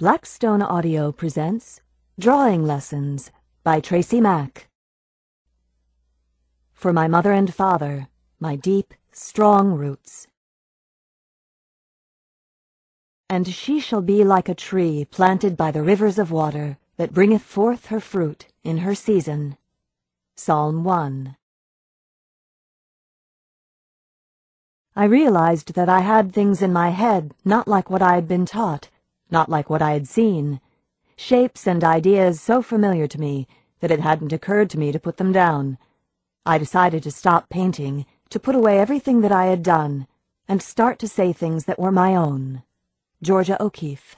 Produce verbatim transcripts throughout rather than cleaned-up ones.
Blackstone Audio presents Drawing Lessons by Tracy Mack. For my mother and father, my deep, strong roots. And she shall be like a tree planted by the rivers of water, that bringeth forth her fruit in her season. Psalm one. I realized that I had things in my head not like what I had been taught, not like what I had seen, shapes and ideas so familiar to me that it hadn't occurred to me to put them down. I decided to stop painting, to put away everything that I had done, and start to say things that were my own. Georgia O'Keeffe.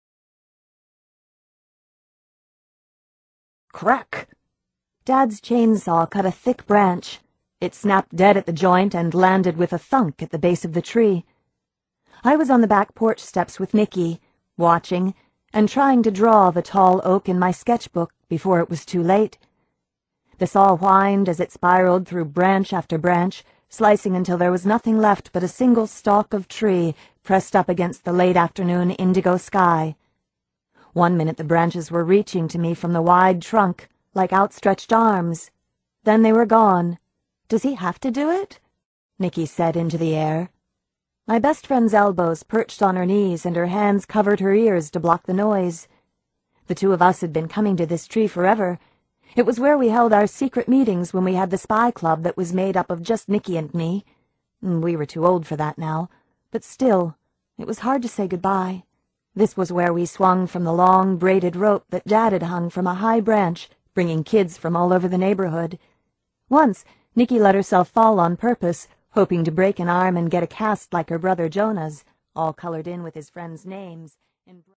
Crack! Dad's chainsaw cut a thick branch. It snapped dead at the joint and landed with a thunk at the base of the tree. I was on the back porch steps with Nicky, watching and trying to draw the tall oak in my sketchbook before it was too late. The saw whined as it spiraled through branch after branch, slicing until there was nothing left but a single stalk of tree pressed up against the late afternoon indigo sky. One minute the branches were reaching to me from the wide trunk, like outstretched arms. Then they were gone. "Does he have to do it?" Nicky said into the air. My best friend's elbows perched on her knees and her hands covered her ears to block the noise. The two of us had been coming to this tree forever. It was where we held our secret meetings when we had the spy club that was made up of just Nicky and me. We were too old for that now, but still, it was hard to say goodbye. This was where we swung from the long, braided rope that Dad had hung from a high branch, bringing kids from all over the neighborhood. Once, Nicky let herself fall on purpose, hoping to break an arm and get a cast like her brother Jonah's, all colored in with his friends' names. And